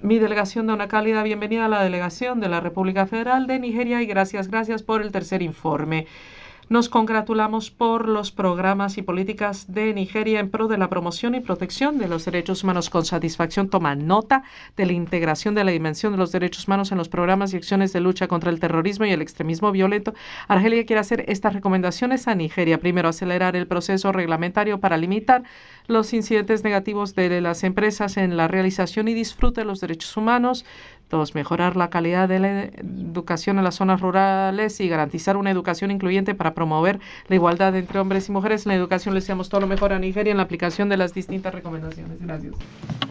Mi delegación da una cálida bienvenida a la delegación de la República Federal de Nigeria y gracias por el tercer informe. Nos congratulamos por los programas y políticas de Nigeria en pro de la promoción y protección de los derechos humanos. Con satisfacción toma nota de la integración de la dimensión de los derechos humanos en los programas y acciones de lucha contra el terrorismo y el extremismo violento. Argelia quiere hacer estas recomendaciones a Nigeria. Primero, acelerar el proceso reglamentario para limitar los incidentes negativos de las empresas en la realización y disfrute de los derechos humanos. Dos, mejorar la calidad de la educación en las zonas rurales y garantizar una educación incluyente para promover la igualdad entre hombres y mujeres. En la educación le deseamos todo lo mejor a Nigeria en la aplicación de las distintas recomendaciones. Gracias.